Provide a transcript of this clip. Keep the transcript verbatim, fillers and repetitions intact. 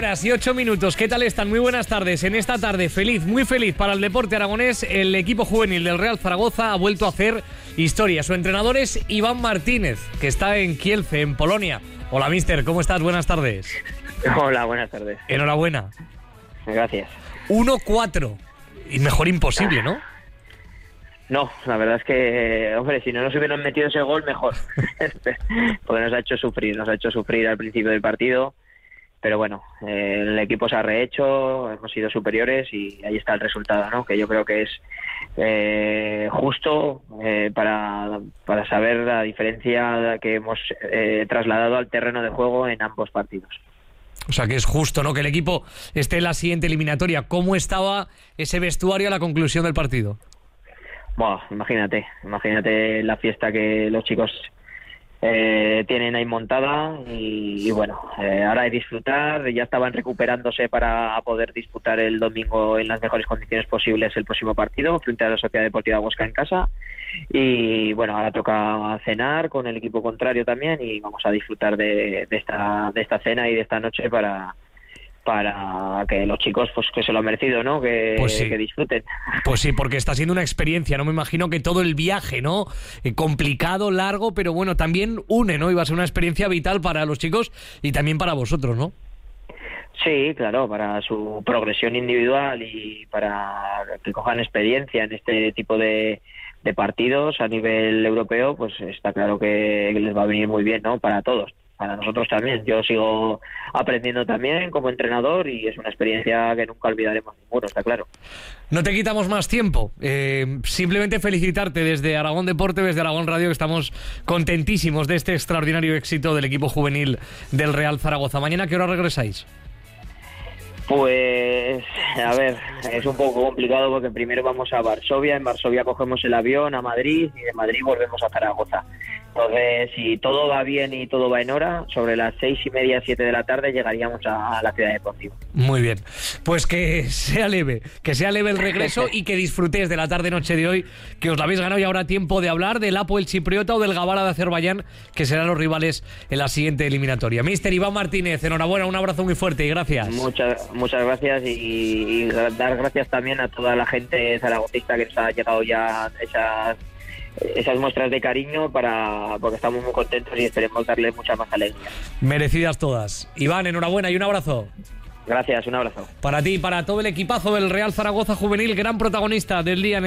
horas y ocho minutos. ¿Qué tal están? Muy buenas tardes. En esta tarde feliz, muy feliz para el deporte aragonés. El equipo juvenil del Real Zaragoza ha vuelto a hacer historia. Su entrenador es Iván Martínez, que está en Kielce, en Polonia. Hola, mister, ¿cómo estás? Buenas tardes. Hola, buenas tardes. Enhorabuena. Gracias. uno cuatro. Y mejor imposible, ¿no? No, la verdad es que, hombre, si no nos hubieran metido ese gol, mejor. Porque nos ha hecho sufrir, nos ha hecho sufrir al principio del partido. Pero bueno, eh, el equipo se ha rehecho, hemos sido superiores y ahí está el resultado, ¿no? Que yo creo que es eh, justo eh, para, para saber la diferencia que hemos eh, trasladado al terreno de juego en ambos partidos. O sea que es justo, ¿no? Que el equipo esté en la siguiente eliminatoria. ¿Cómo estaba ese vestuario a la conclusión del partido? Bueno, imagínate, imagínate la fiesta que los chicos eh, tienen ahí montada y, y bueno, eh, ahora de disfrutar, ya estaban recuperándose para poder disputar el domingo en las mejores condiciones posibles el próximo partido frente a la Sociedad Deportiva Huesca en casa y bueno, ahora toca cenar con el equipo contrario también y vamos a disfrutar de, de esta de esta cena y de esta noche para para que los chicos pues que se lo han merecido, ¿no? Que, pues sí. que disfruten. Pues sí, porque está siendo una experiencia, no me imagino que todo el viaje, ¿no? Eh, complicado, largo, pero bueno, también une, ¿no? Iba a ser una experiencia vital para los chicos y también para vosotros, ¿no? Sí, claro, para su progresión individual y para que cojan experiencia en este tipo de, de partidos a nivel europeo, pues está claro que les va a venir muy bien, ¿no? Para todos. Para nosotros también. Yo sigo aprendiendo también como entrenador y es una experiencia que nunca olvidaremos ninguno, está claro. No te quitamos más tiempo. Eh, simplemente felicitarte desde Aragón Deporte, desde Aragón Radio, que estamos contentísimos de este extraordinario éxito del equipo juvenil del Real Zaragoza. ¿Mañana a qué hora regresáis? Pues, a ver, es un poco complicado porque primero vamos a Varsovia, en Varsovia cogemos el avión a Madrid y de Madrid volvemos a Zaragoza. Entonces, si todo va bien y todo va en hora, sobre las seis y media, siete de la tarde llegaríamos a, a la ciudad deportiva. Muy bien, pues que sea leve, que sea leve el regreso y que disfrutéis de la tarde-noche de hoy, que os la habéis ganado y habrá tiempo de hablar del Apoel Chipriota o del Gavara de Azerbaiyán, que serán los rivales en la siguiente eliminatoria. Mister Iván Martínez, enhorabuena, un abrazo muy fuerte y gracias. Muchas, muchas gracias y, y dar gracias también a toda la gente zaragozista que nos ha llegado ya esas esas muestras de cariño para porque estamos muy contentos y esperemos darle mucha más alegría. Merecidas todas. Iván, enhorabuena y un abrazo. Gracias, un abrazo. Para ti y para todo el equipazo del Real Zaragoza Juvenil, gran protagonista del día en